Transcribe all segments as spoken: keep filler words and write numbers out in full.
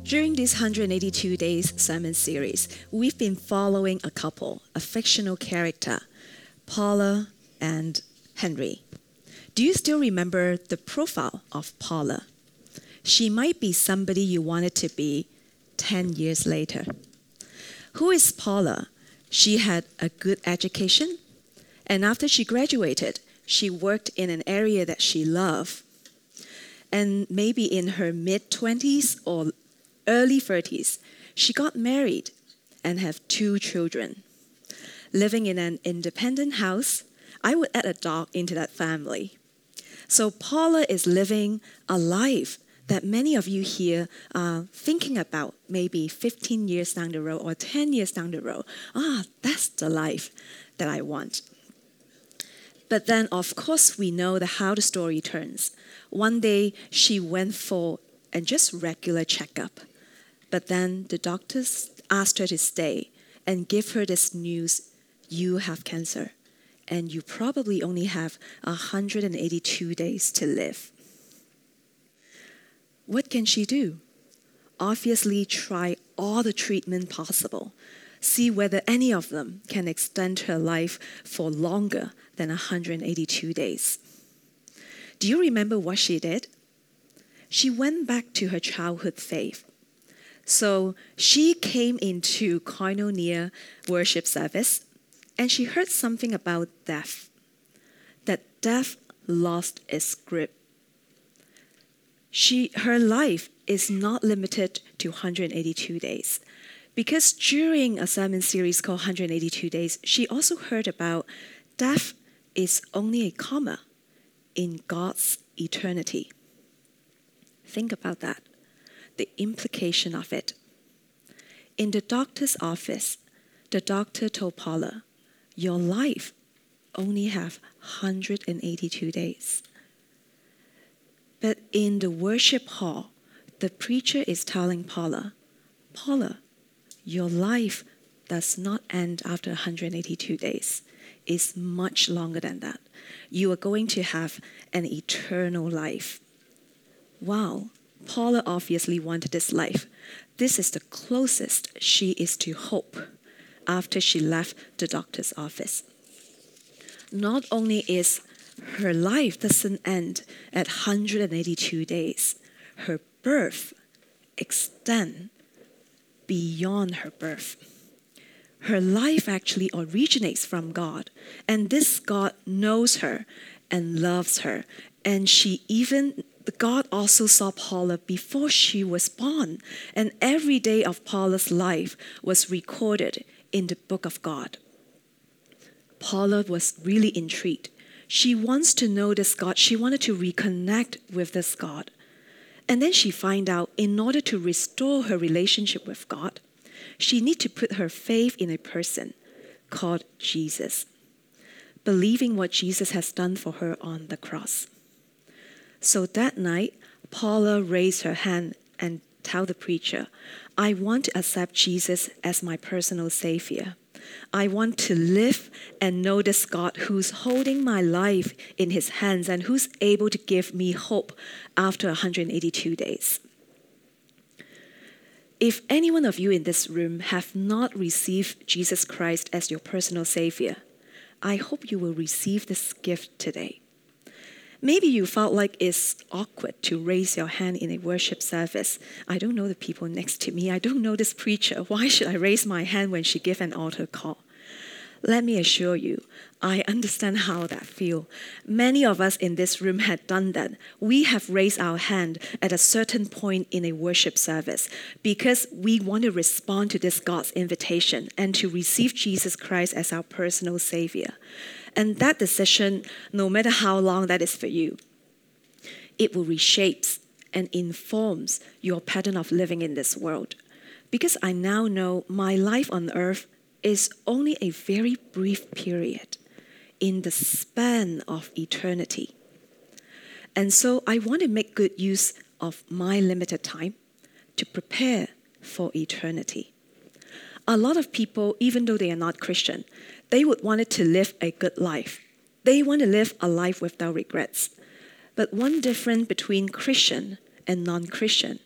During this one hundred eighty-two days sermon series, we've been following a couple, a fictional character, Paula and Henry. Do you still remember the profile of Paula? She might be somebody you wanted to be ten years later. Who is Paula? She had a good education, and after she graduated, she worked in an area that she loved. And maybe in her mid-twenties or early thirties, she got married and have two children. Living in an independent house, I would add a dog into that family. So Paula is living a life that many of you here are thinking about maybe fifteen years down the road or ten years down the road. Ah, that's the life that I want. But then, of course, we know the how the story turns. One day, she went for a just regular checkup. But then the doctors asked her to stay and give her this news: you have cancer, and you probably only have one hundred eighty-two days to live. What can she do? Obviously, try all the treatment possible. See whether any of them can extend her life for longer than one hundred eighty-two days. Do you remember what she did? She went back to her childhood faith. So she came into Koinonia worship service, and she heard something about death, that death lost its grip. She, her life is not limited to one hundred eighty-two days. Because during a sermon series called one hundred eighty-two days, she also heard about death is only a comma in God's eternity. Think about that, the implication of it. In the doctor's office, the doctor told Paula, your life only have one hundred eighty-two days. But in the worship hall, the preacher is telling Paula, Paula, your life does not end after one hundred eighty-two days. It's much longer than that. You are going to have an eternal life. Wow, Paula obviously wanted this life. This is the closest she is to hope after she left the doctor's office. Not only is her life doesn't end at one hundred eighty-two days, her birth extends beyond her birth. Her life actually originates from God, and this God knows her and loves her. And she even, God also saw Paula before she was born, and every day of Paula's life was recorded in the book of God. Paula was really intrigued. She wants to know this God. She wanted to reconnect with this God. And then she find out in order to restore her relationship with God, she need to put her faith in a person called Jesus, believing what Jesus has done for her on the cross. So that night, Paula raised her hand and told the preacher, I want to accept Jesus as my personal Savior. I want to live and know this God who's holding my life in his hands and who's able to give me hope after one hundred eighty-two days. If any one of you in this room have not received Jesus Christ as your personal Savior, I hope you will receive this gift today. Maybe you felt like it's awkward to raise your hand in a worship service. I don't know the people next to me. I don't know this preacher. Why should I raise my hand when she gives an altar call? Let me assure you, I understand how that feels. Many of us in this room had done that. We have raised our hand at a certain point in a worship service because we want to respond to this God's invitation and to receive Jesus Christ as our personal Savior. And that decision, no matter how long that is for you, it will reshape and informs your pattern of living in this world. Because I now know my life on earth is only a very brief period in the span of eternity. And so I want to make good use of my limited time to prepare for eternity. A lot of people, even though they are not Christian, they would want to live a good life. They want to live a life without regrets. But one difference between Christian and non-Christian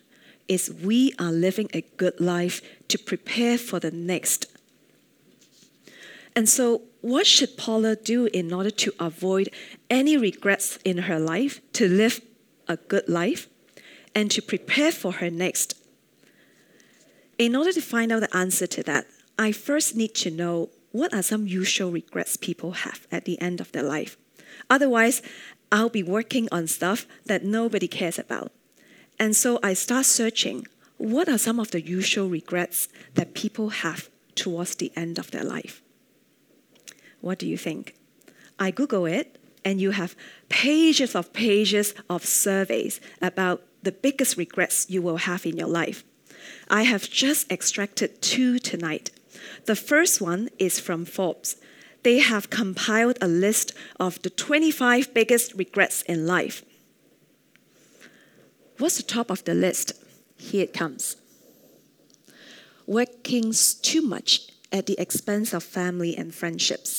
is we are living a good life to prepare for the next. And so, what should Paula do in order to avoid any regrets in her life, to live a good life, and to prepare for her next? In order to find out the answer to that, I first need to know what are some usual regrets people have at the end of their life. Otherwise, I'll be working on stuff that nobody cares about. And so I start searching, what are some of the usual regrets that people have towards the end of their life? What do you think? I Google it, and you have pages of pages of surveys about the biggest regrets you will have in your life. I have just extracted two tonight. The first one is from Forbes. They have compiled a list of the twenty-five biggest regrets in life. What's the top of the list? Here it comes. Working too much at the expense of family and friendships.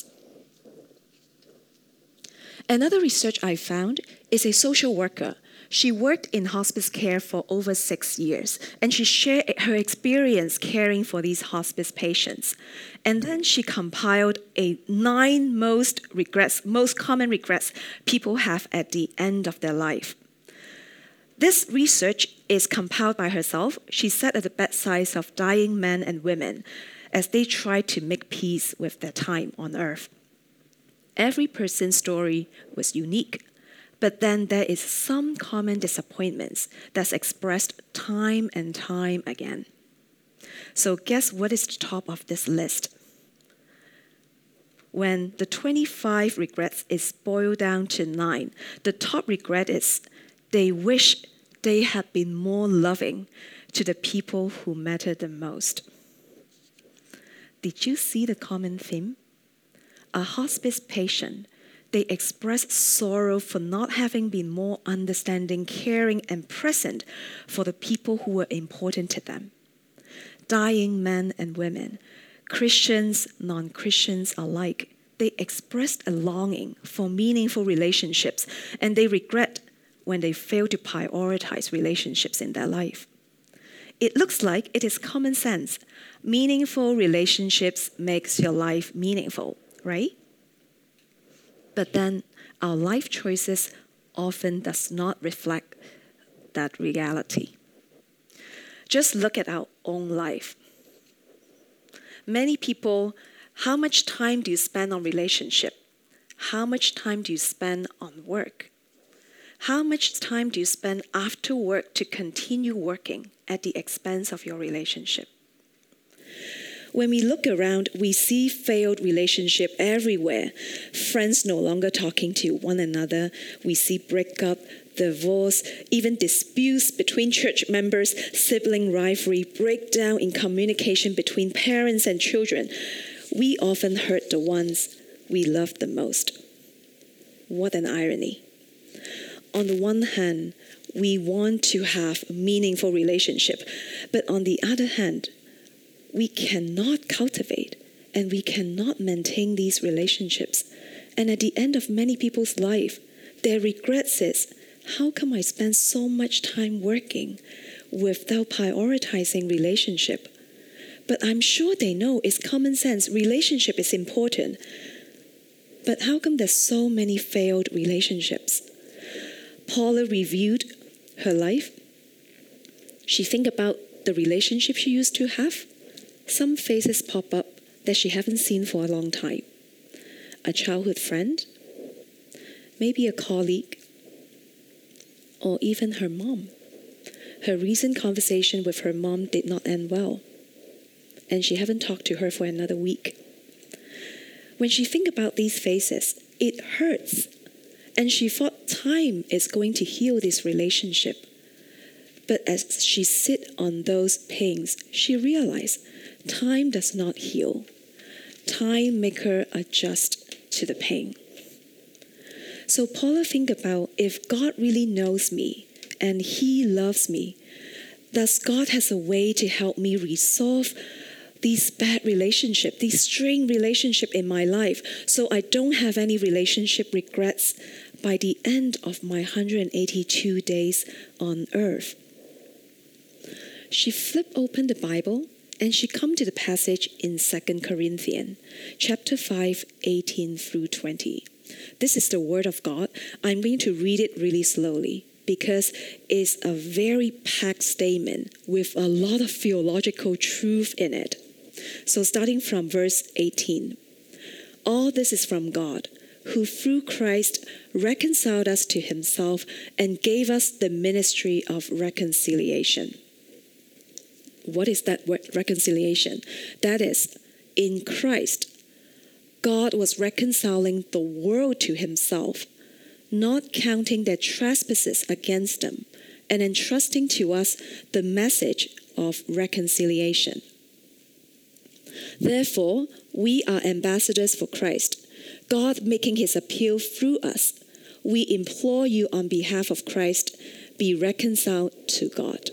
Another research I found is a social worker. She worked in hospice care for over six years, and she shared her experience caring for these hospice patients. And then she compiled a nine most regrets, most common regrets people have at the end of their life. This research is compiled by herself. She sat at the bedsides of dying men and women as they tried to make peace with their time on earth. Every person's story was unique, but then there is some common disappointments that's expressed time and time again. So guess what is the top of this list? When the twenty-five regrets is boiled down to nine, the top regret is they wish they had been more loving to the people who mattered the most. Did you see the common theme? A hospice patient, they expressed sorrow for not having been more understanding, caring, and present for the people who were important to them. Dying men and women, Christians, non-Christians alike, they expressed a longing for meaningful relationships, and they regret when they fail to prioritize relationships in their life. It looks like it is common sense. Meaningful relationships makes your life meaningful, right? But then our life choices often does not reflect that reality. Just look at our own life. Many people, how much time do you spend on relationship? How much time do you spend on work? How much time do you spend after work to continue working at the expense of your relationship? When we look around, we see failed relationship everywhere. Friends no longer talking to one another. We see breakup, divorce, even disputes between church members, sibling rivalry, breakdown in communication between parents and children. We often hurt the ones we love the most. What an irony. On the one hand, we want to have a meaningful relationship, but on the other hand, we cannot cultivate and we cannot maintain these relationships. And at the end of many people's life, their regrets is, how come I spend so much time working without prioritizing relationship? But I'm sure they know it's common sense. Relationship is important. But how come there's so many failed relationships? Paula reviewed her life. She think about the relationship she used to have. Some faces pop up that she haven't seen for a long time. A childhood friend, maybe a colleague, or even her mom. Her recent conversation with her mom did not end well, and she haven't talked to her for another week. When she think about these faces, it hurts. And she thought time is going to heal this relationship. But as she sit on those pains, she realized time does not heal. Time makes her adjust to the pain. So Paula think about, if God really knows me and He loves me, does God has a way to help me resolve these bad relationships, these strained relationships in my life, so I don't have any relationship regrets by the end of my one hundred eighty-two days on earth? she flipped open the Bible and she come to the passage in Second Corinthians chapter five, eighteen through twenty. This is the word of God. I'm going to read it really slowly because it's a very packed statement with a lot of theological truth in it. So starting from verse eighteen. All this is from God, who through Christ reconciled us to himself and gave us the ministry of reconciliation. What is that word, reconciliation? That is, in Christ, God was reconciling the world to himself, not counting their trespasses against them, and entrusting to us the message of reconciliation. Therefore, we are ambassadors for Christ, God making his appeal through us. We implore you on behalf of Christ, be reconciled to God.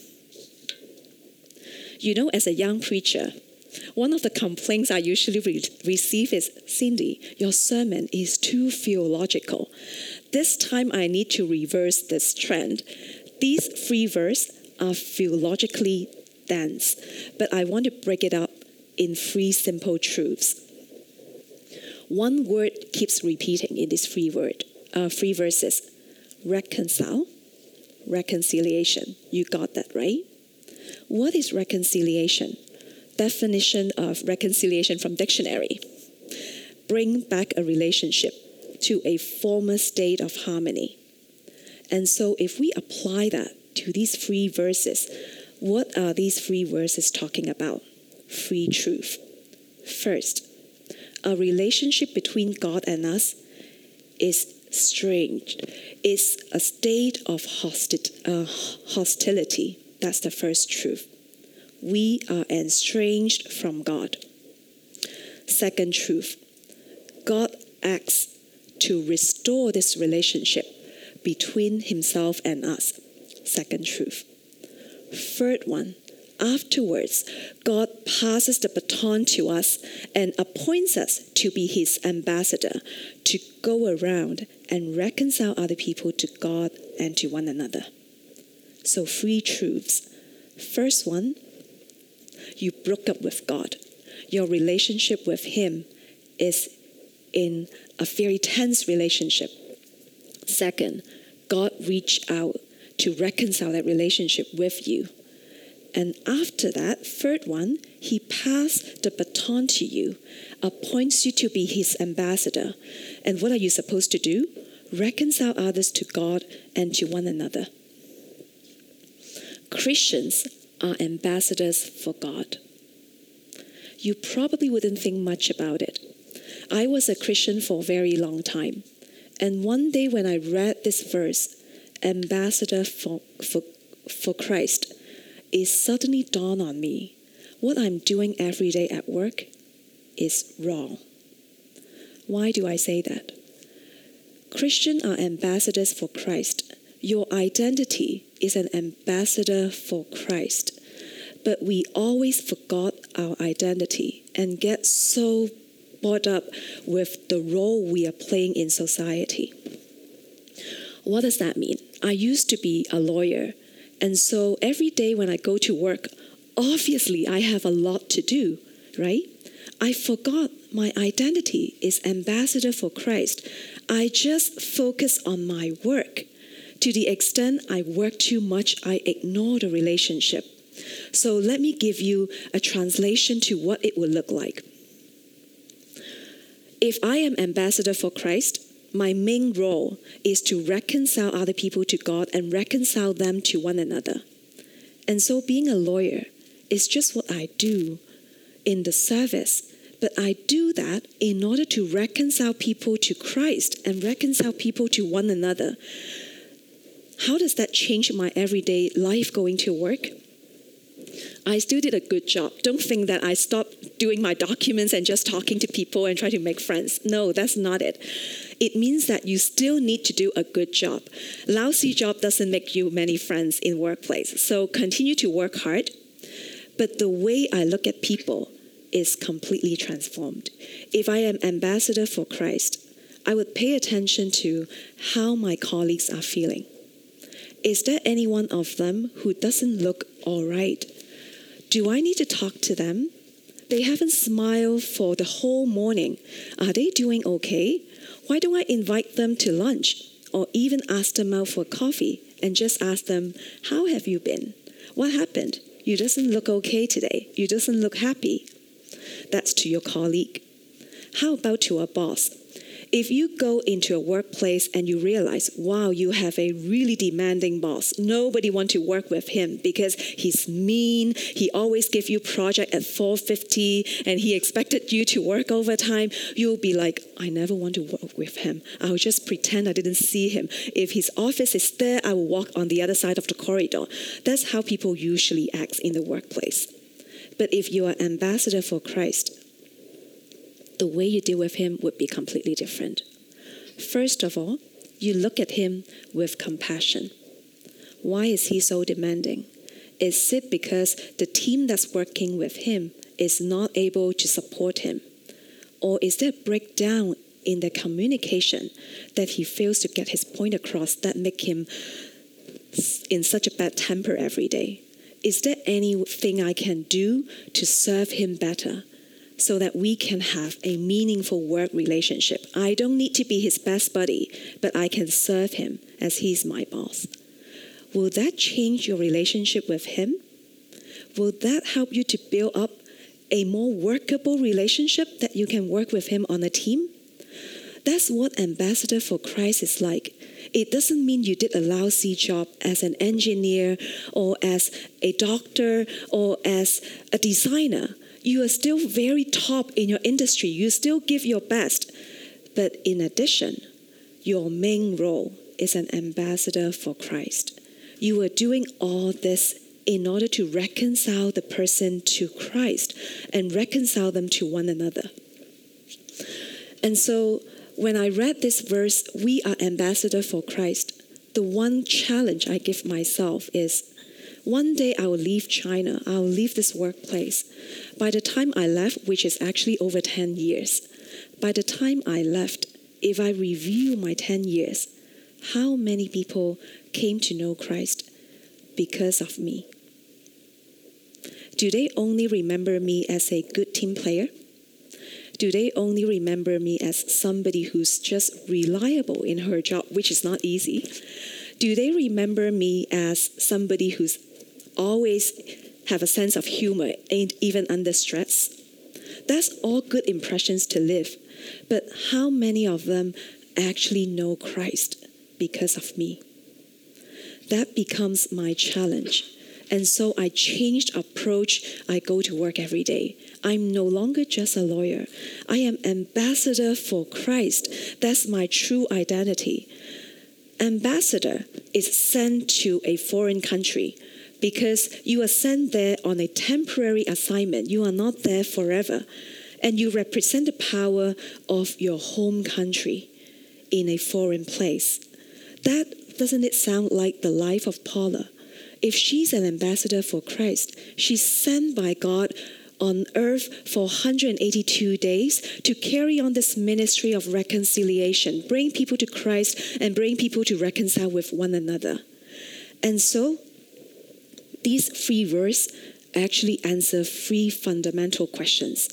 You know, as a young preacher, one of the complaints I usually re- receive is, Cindy, your sermon is too theological. This time I need to reverse this trend. These three verses are theologically dense, but I want to break it up in three simple truths. One word keeps repeating in these three, word, uh, three verses. Reconcile, reconciliation. You got that, right? What is reconciliation? Definition of reconciliation from dictionary. Bring back a relationship to a former state of harmony. And so if we apply that to these three verses, what are these three verses talking about? Three truths. First, a relationship between God and us is estranged. It's a state of hosti- uh, hostility. That's the first truth. We are estranged from God. Second truth, God acts to restore this relationship between himself and us. Second truth. Third one, afterwards, God passes the baton to us and appoints us to be his ambassador, to go around and reconcile other people to God and to one another. So three truths. First one, you broke up with God. Your relationship with him is in a very tense relationship. Second, God reached out to reconcile that relationship with you. And after that, third one, he passed the baton to you, appoints you to be his ambassador. And what are you supposed to do? Reconcile others to God and to one another. Christians are ambassadors for God. You probably wouldn't think much about it. I was a Christian for a very long time. And one day when I read this verse, ambassador for, for, for Christ, it suddenly dawned on me, what I'm doing every day at work is wrong. Why do I say that? Christians are ambassadors for Christ. Your identity is an ambassador for Christ. But we always forgot our identity and get so bored up with the role we are playing in society. What does that mean? I used to be a lawyer, and so every day when I go to work, obviously I have a lot to do, right? I forgot my identity is ambassador for Christ. I just focus on my work. To the extent I work too much, I ignore the relationship. So let me give you a translation to what it would look like. If I am ambassador for Christ, my main role is to reconcile other people to God and reconcile them to one another. And so being a lawyer is just what I do in the service. But I do that in order to reconcile people to Christ and reconcile people to one another. How does that change my everyday life going to work? I still did a good job. Don't think that I stopped doing my documents and just talking to people and try to make friends. No, that's not it. It means that you still need to do a good job. Lousy job doesn't make you many friends in workplace. So continue to work hard. But the way I look at people is completely transformed. If I am ambassador for Christ, I would pay attention to how my colleagues are feeling. Is there any one of them who doesn't look all right? Do I need to talk to them? They haven't smiled for the whole morning. Are they doing okay? Why don't I invite them to lunch or even ask them out for coffee and just ask them, how have you been? What happened? You doesn't look okay today. You doesn't look happy. That's to your colleague. How about to a boss? If you go into a workplace and you realize, wow, you have a really demanding boss. Nobody wants to work with him because he's mean. He always gives you project at four fifty and he expected you to work overtime. You'll be like, I never want to work with him. I'll just pretend I didn't see him. If his office is there, I will walk on the other side of the corridor. That's how people usually act in the workplace. But if you are ambassador for Christ, the way you deal with him would be completely different. First of all, you look at him with compassion. Why is he so demanding? Is it because the team that's working with him is not able to support him? Or is there a breakdown in the communication that he fails to get his point across that make him in such a bad temper every day? Is there anything I can do to serve him better, so that we can have a meaningful work relationship? I don't need to be his best buddy, but I can serve him as he's my boss. Will that change your relationship with him? Will that help you to build up a more workable relationship that you can work with him on a team? That's what ambassador for Christ is like. It doesn't mean you did a lousy job as an engineer or as a doctor or as a designer. You are still very top in your industry. You still give your best. But in addition, your main role is an ambassador for Christ. You are doing all this in order to reconcile the person to Christ and reconcile them to one another. And so when I read this verse, we are ambassador for Christ, the one challenge I give myself is, one day I will leave China. I will leave this workplace. By the time I left, which is actually over ten years, by the time I left, if I review my ten years, how many people came to know Christ because of me? Do they only remember me as a good team player? Do they only remember me as somebody who's just reliable in her job, which is not easy? Do they remember me as somebody who's always have a sense of humor, ain't even under stress? That's all good impressions to live. But how many of them actually know Christ because of me? That becomes my challenge. And so I changed approach. I go to work every day. I'm no longer just a lawyer. I am ambassador for Christ. That's my true identity. Ambassador is sent to a foreign country because you are sent there on a temporary assignment. You are not there forever. And you represent the power of your home country in a foreign place. That, doesn't it sound like the life of Paula? If she's an ambassador for Christ, she's sent by God on earth for one hundred eighty-two days to carry on this ministry of reconciliation, bring people to Christ and bring people to reconcile with one another. And so, these three verses actually answer three fundamental questions.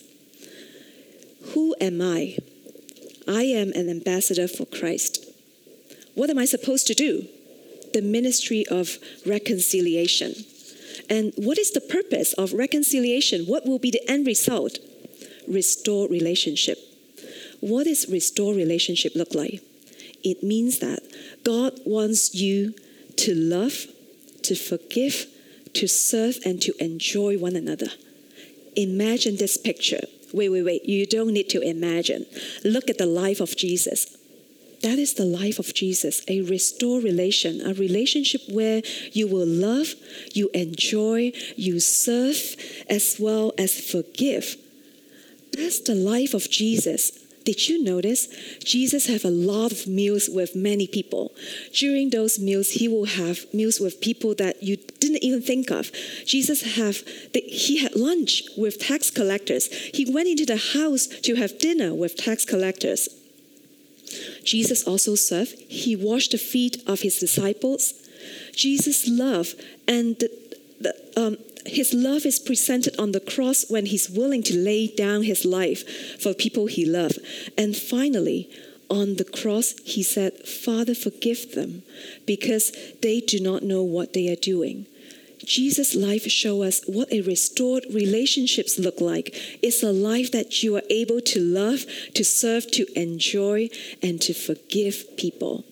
Who am I? I am an ambassador for Christ. What am I supposed to do? The ministry of reconciliation. And what is the purpose of reconciliation? What will be the end result? Restore relationship. What does restore relationship look like? It means that God wants you to love, to forgive, to serve, and to enjoy one another. Imagine this picture. Wait, wait, wait. You don't need to imagine. Look at the life of Jesus. That is the life of Jesus, a restored relation, a relationship where you will love, you enjoy, you serve, as well as forgive. That's the life of Jesus. Did you notice? Jesus have a lot of meals with many people. During those meals, he will have meals with people that you didn't even think of. Jesus have, he had lunch with tax collectors. He went into the house to have dinner with tax collectors. Jesus also served. He washed the feet of his disciples. Jesus' love and the, the, um, his love is presented on the cross when he's willing to lay down his life for people he loved. And finally, on the cross, he said, Father, forgive them because they do not know what they are doing. Jesus' life shows us what a restored relationships look like. It's a life that you are able to love, to serve, to enjoy, and to forgive people.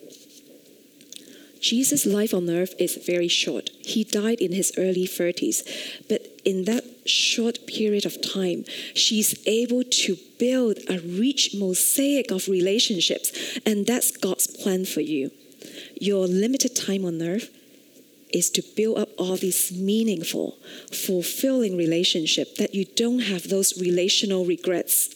Jesus' life on earth is very short. He died in his early thirties. But in that short period of time, she's able to build a rich mosaic of relationships. And that's God's plan for you. Your limited time on earth is to build up all these meaningful, fulfilling relationships that you don't have those relational regrets.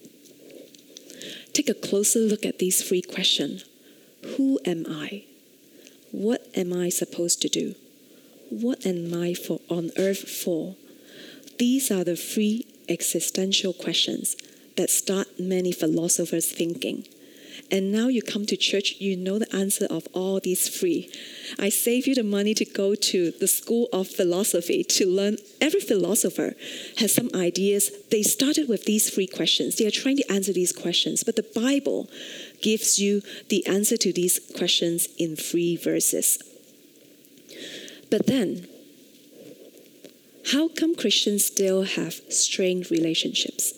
Take a closer look at these three questions. Who am I? What am I supposed to do? What am I for on earth for? These are the three existential questions that start many philosophers thinking. And now you come to church, you know the answer of all these three. I save you the money to go to the School of Philosophy to learn. Every philosopher has some ideas. They started with these three questions. They are trying to answer these questions. But the Bible gives you the answer to these questions in three verses. But then, how come Christians still have strained relationships?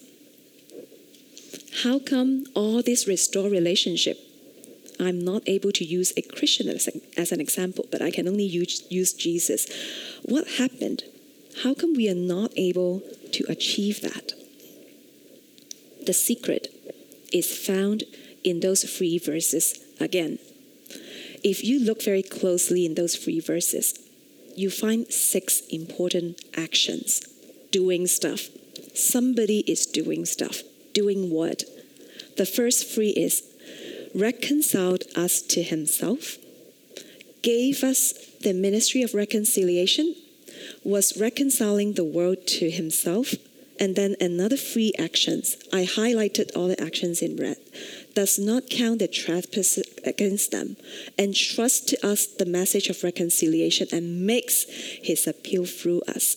How come all this restored relationship? I'm not able to use a Christian as, a, as an example, but I can only use, use Jesus. What happened? How come we are not able to achieve that? The secret is found in those three verses again. If you look very closely in those three verses, you find six important actions. Doing stuff. Somebody is doing stuff. Doing what? The first three is reconciled us to himself, gave us the ministry of reconciliation, was reconciling the world to himself, and then another three actions. I highlighted all the actions in red. Does not count the trespass against them, entrusts to us the message of reconciliation, and makes his appeal through us.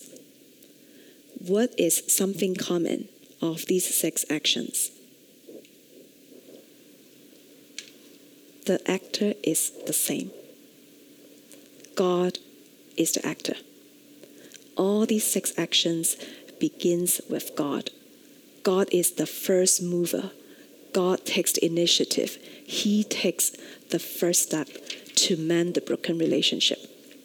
What is something common of these six actions? The actor is the same. God is the actor. All these six actions begins with God. God is the first mover. God takes the initiative. He takes the first step to mend the broken relationship.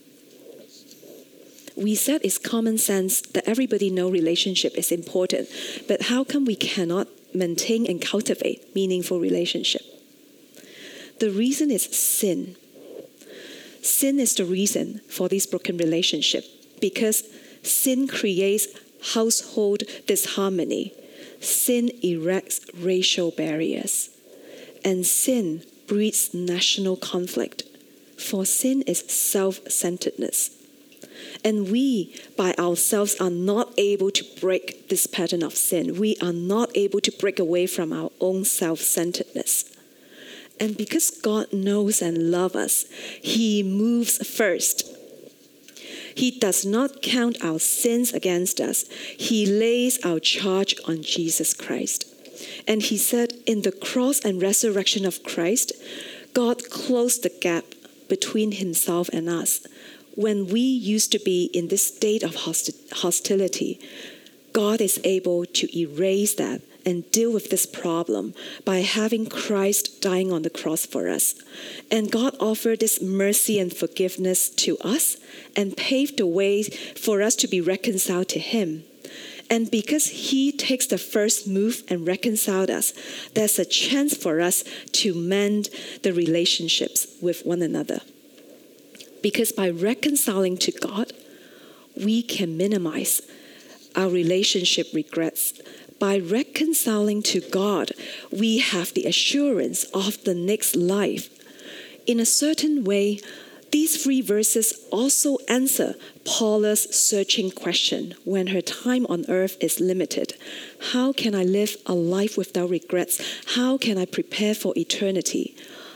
We said it's common sense that everybody knows relationship is important, but how come we cannot maintain and cultivate meaningful relationship? The reason is sin. Sin is the reason for this broken relationship because sin creates household disharmony. Sin erects racial barriers. And sin breeds national conflict. For sin is self-centeredness. And we, by ourselves, are not able to break this pattern of sin. We are not able to break away from our own self-centeredness. And because God knows and loves us, he moves first. He does not count our sins against us. He lays our charge on Jesus Christ. And he said, in the cross and resurrection of Christ, God closed the gap between himself and us. When we used to be in this state of hosti- hostility, God is able to erase that and deal with this problem by having Christ dying on the cross for us. And God offered this mercy and forgiveness to us and paved the way for us to be reconciled to him. And because he takes the first move and reconciled us, there's a chance for us to mend the relationships with one another. Because by reconciling to God, we can minimize our relationship regrets. By reconciling to God, we have the assurance of the next life. In a certain way, these three verses also answer Paula's searching question when her time on earth is limited. How can I live a life without regrets? How can I prepare for eternity?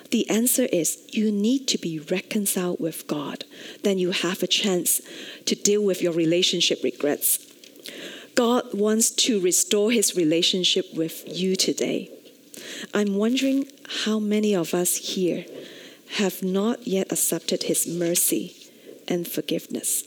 The answer is you need to be reconciled with God. Then you have a chance to deal with your relationship regrets. God wants to restore his relationship with you today. I'm wondering how many of us here have not yet accepted his mercy and forgiveness.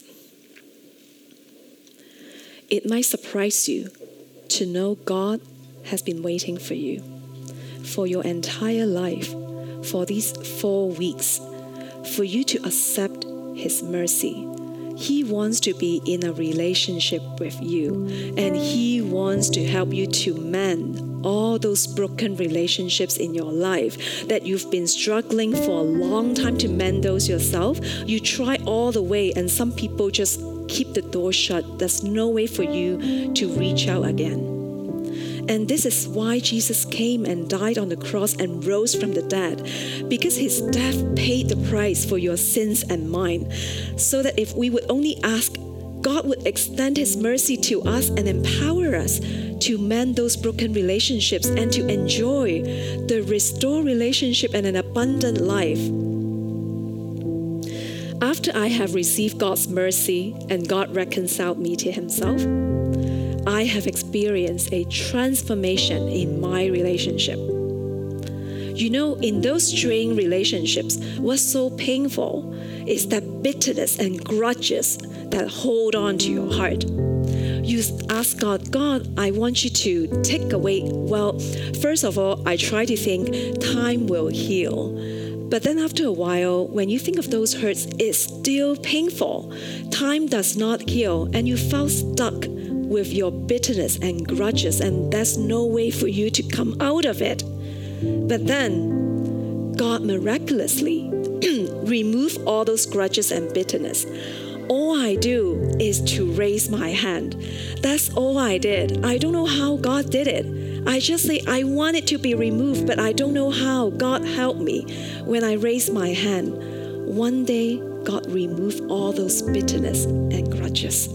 It might surprise you to know God has been waiting for you for your entire life, for these four weeks, for you to accept his mercy. He wants to be in a relationship with you, and he wants to help you to mend all those broken relationships in your life that you've been struggling for a long time to mend those yourself. You try all the way, and some people just keep the door shut. There's no way for you to reach out again. And this is why Jesus came and died on the cross and rose from the dead, because his death paid the price for your sins and mine, so that if we would only ask, God would extend his mercy to us and empower us to mend those broken relationships and to enjoy the restored relationship and an abundant life. After I have received God's mercy and God reconciled me to himself, I have experienced a transformation in my relationship. You know, in those strained relationships, what's so painful is that bitterness and grudges that hold on to your heart. You ask God, God, I want you to take away. Well, first of all, I try to think time will heal. But then after a while, when you think of those hurts, it's still painful. Time does not heal, and you felt stuck with your bitterness and grudges, and there's no way for you to come out of it. But then, God miraculously removed all those grudges and bitterness. All I do is to raise my hand. That's all I did. I don't know how God did it. I just say, I want it to be removed, but I don't know how. God help me. When I raised my hand, one day, God removed all those bitterness and grudges.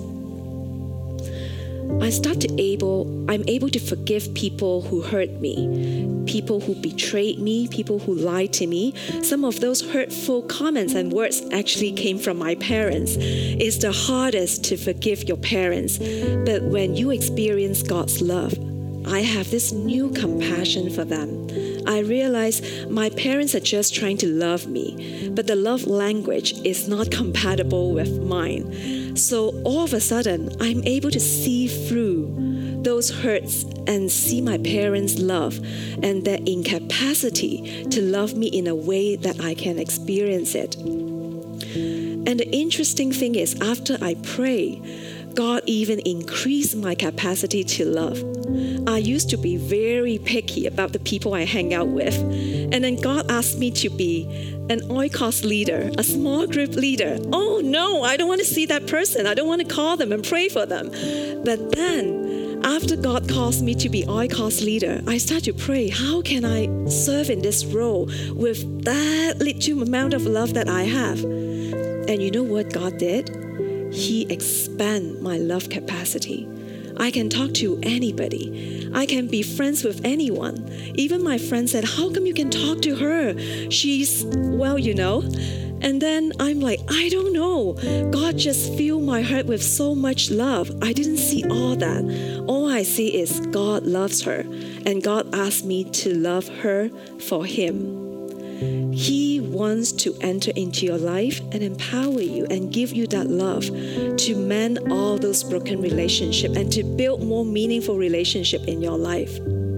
I start to able, I'm able to forgive people who hurt me, people who betrayed me, people who lied to me. Some of those hurtful comments and words actually came from my parents. It's the hardest to forgive your parents, but when you experience God's love, I have this new compassion for them. I realize my parents are just trying to love me, but the love language is not compatible with mine. So all of a sudden, I'm able to see through those hurts and see my parents' love and their incapacity to love me in a way that I can experience it. And the interesting thing is, after I pray, God even increased my capacity to love. I used to be very picky about the people I hang out with. And then God asked me to be an oikos leader, a small group leader. Oh no, I don't want to see that person. I don't want to call them and pray for them. But then, after God calls me to be oikos leader, I start to pray, how can I serve in this role with that little amount of love that I have? And you know what God did? He expanded my love capacity. I can talk to anybody. I can be friends with anyone. Even my friend said, how come you can talk to her? She's, well, you know. And then I'm like, I don't know. God just filled my heart with so much love. I didn't see all that. All I see is God loves her. And God asked me to love her for him. He wants to enter into your life and empower you and give you that love to mend all those broken relationships and to build more meaningful relationship in your life.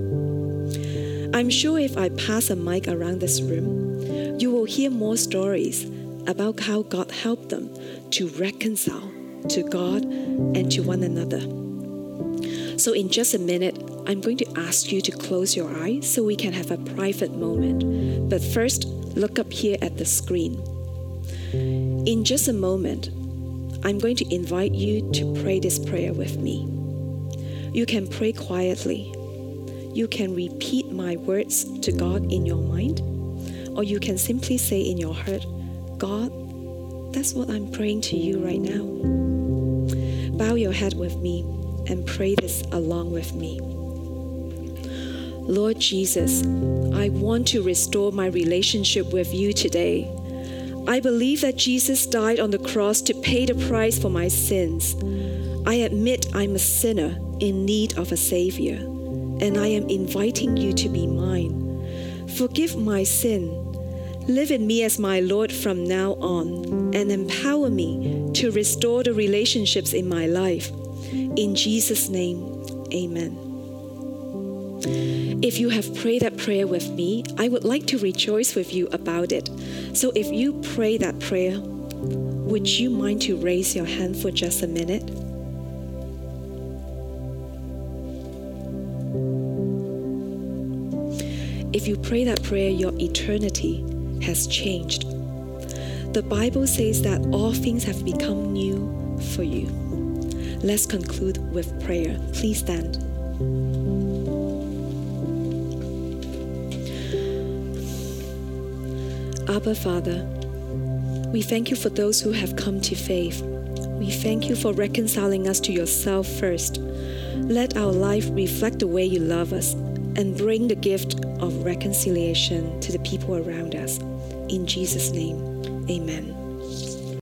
I'm sure if I pass a mic around this room, you will hear more stories about how God helped them to reconcile to God and to one another. So in just a minute, I'm going to ask you to close your eyes so we can have a private moment. But first, look up here at the screen. In just a moment, I'm going to invite you to pray this prayer with me. You can pray quietly. You can repeat my words to God in your mind, or you can simply say in your heart, God, that's what I'm praying to you right now. Bow your head with me and pray this along with me. Lord Jesus, I want to restore my relationship with you today. I believe that Jesus died on the cross to pay the price for my sins. I admit I'm a sinner in need of a Savior, and I am inviting you to be mine. Forgive my sin. Live in me as my Lord from now on, and empower me to restore the relationships in my life. In Jesus' name, amen. If you have prayed that prayer with me, I would like to rejoice with you about it. So if you pray that prayer, would you mind to raise your hand for just a minute? If you pray that prayer, your eternity has changed. The Bible says that all things have become new for you. Let's conclude with prayer. Please stand. Abba, Father, we thank you for those who have come to faith. We thank you for reconciling us to yourself first. Let our life reflect the way you love us and bring the gift of reconciliation to the people around us. In Jesus' name, amen.